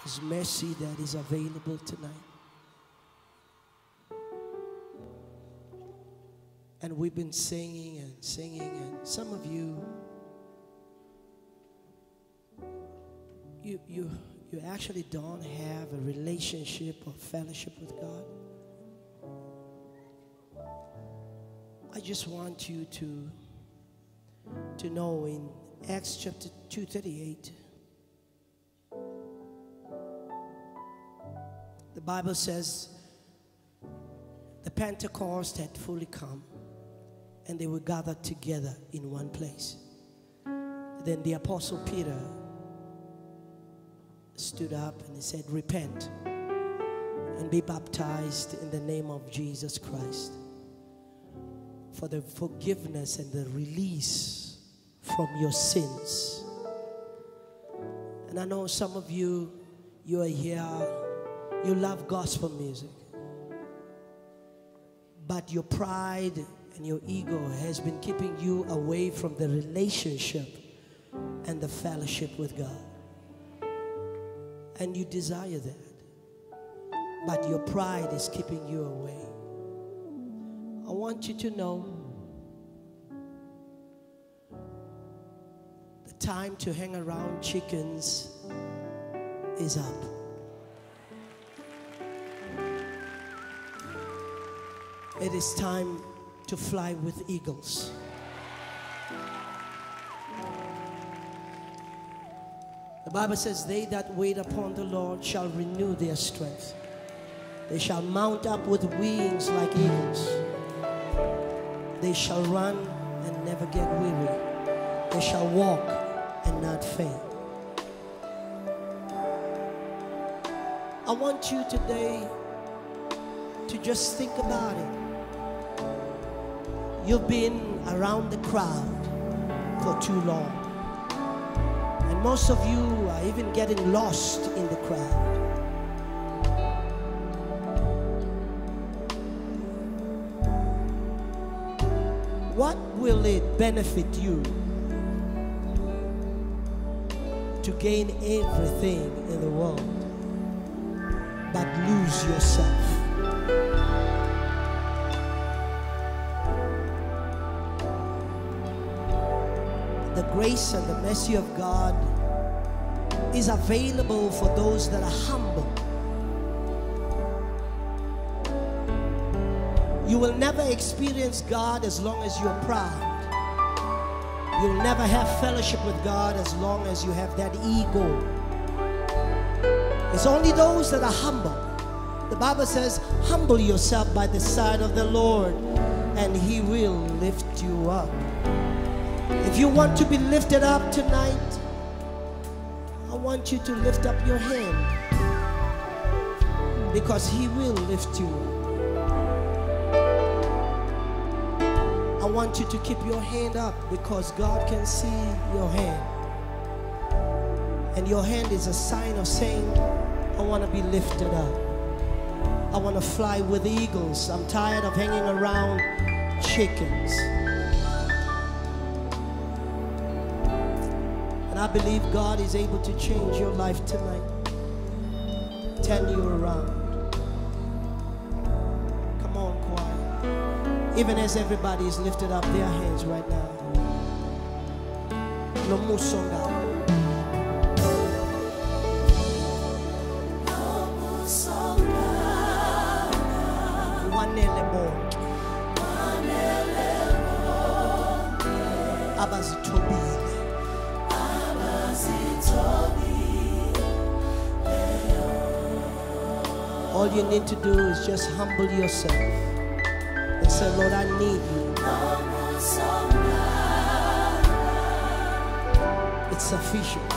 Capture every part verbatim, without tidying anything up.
His mercy that is available tonight. And we've been singing and singing, and some of you, you, you, you actually don't have a relationship or fellowship with God. I just want you to, to know in Acts chapter two thirty-eight, the Bible says the Pentecost had fully come and they were gathered together in one place. Then the Apostle Peter stood up and he said, repent and be baptized in the name of Jesus Christ for the forgiveness and the release from your sins. And I know some of you, you are here, you love gospel music, but your pride and your ego has been keeping you away from the relationship and the fellowship with God. And you desire that, but your pride is keeping you away. I want you to know the time to hang around chickens is up. It is time to fly with eagles. The Bible says, they that wait upon the Lord shall renew their strength. They shall mount up with wings like eagles. They shall run and never get weary. They shall walk and not faint. I want you today to just think about it. You've been around the crowd for too long. And most of you are even getting lost in the crowd. What will it benefit you to gain everything in the world but lose yourself? The grace and the mercy of God is available for those that are humble. You will never experience God as long as you're proud. You'll never have fellowship with God as long as you have that ego. It's only those that are humble. The Bible says, humble yourself by the side of the Lord, and He will lift you up. If you want to be lifted up tonight, I want you to lift up your hand, because He will lift you up. I want you to keep your hand up, because God can see your hand. And your hand is a sign of saying, I want to be lifted up. I want to fly with eagles. I'm tired of hanging around chickens. And I believe God is able to change your life tonight, turn you around. Come on, choir. Even as everybody is lifted up their hands right now. No more song out. All you need to do is just humble yourself and say, Lord, I need you. It's sufficient.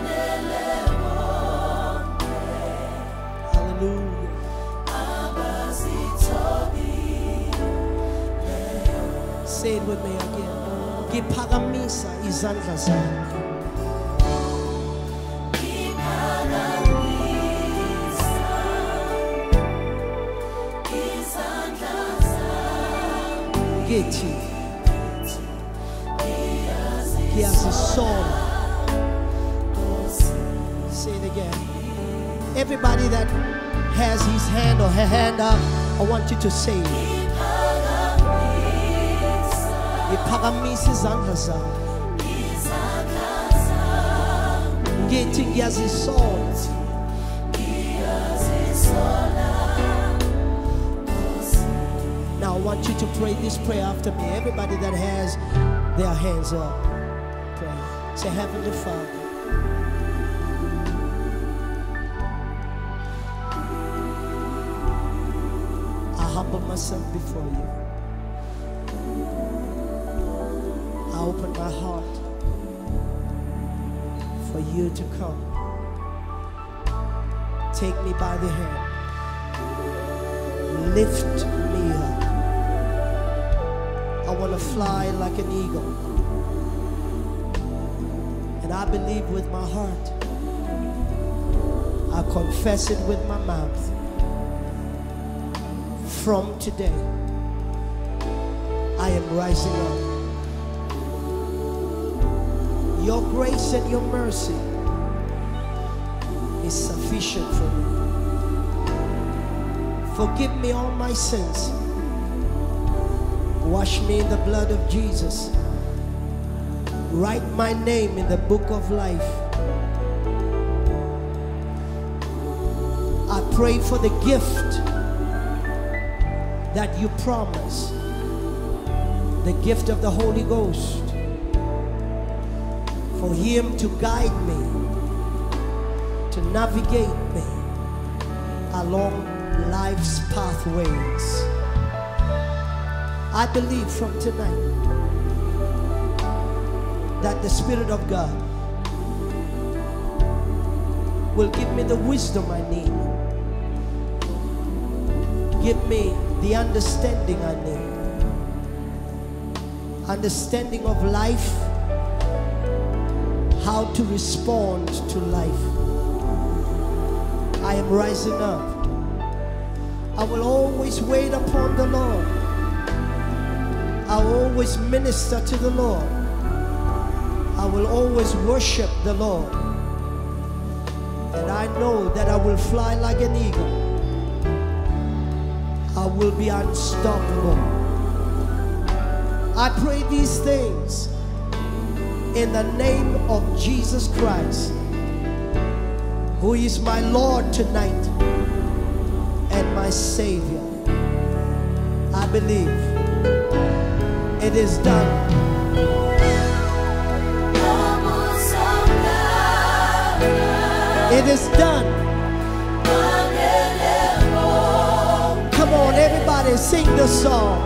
Hallelujah. Say it with me again. Giphakamisa izandla zakho. Githi Giyazisola. Say it again. Everybody that has his hand or her hand up, I want you to say it. Iphakamisa izandla zami. Ngithi ngiyazisola. Now I want you to pray this prayer after me. Everybody that has their hands up, pray. Say, Heavenly Father, I humble myself before you. I open my heart for you to come. Take me by the hand. Lift me up. I want to fly like an eagle. And I believe with my heart. I confess it with my mouth. From today, I am rising up. Your grace and your mercy is sufficient for me. Forgive me all my sins. Wash me in the blood of Jesus. Write my name in the book of life. I pray for the gift that you promise, the gift of the Holy Ghost, for him to guide me, to navigate me along life's pathways. I believe from tonight that the Spirit of God will give me the wisdom I need. Give me the understanding I need. Understanding of life, how to respond to life. I am rising up. I will always wait upon the Lord. I will always minister to the Lord. I will always worship the Lord. And I know that I will fly like an eagle. I will be unstoppable. I pray these things in the name of Jesus Christ, who is my Lord tonight and my Savior. I believe it is done. It is done. Come on, everybody, sing the song.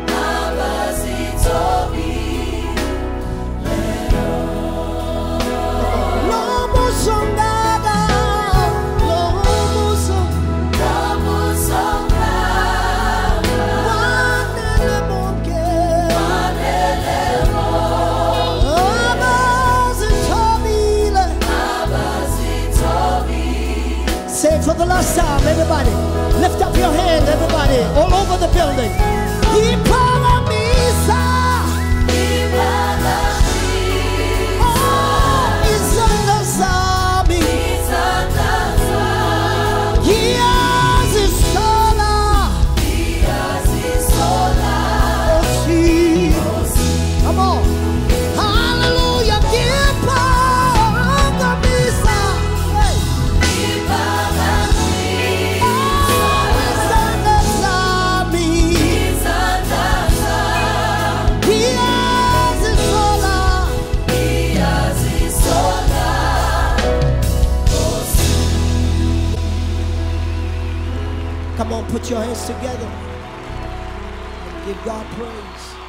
Say it for the last time, everybody. Lift up your hand, everybody, all over the building. Iphakamisa. Oh, izandla zami. Ngiyazisola. Oh, Jesus. Come on. Hallelujah. Iphakamisa. Come on, put your hands together and give God praise.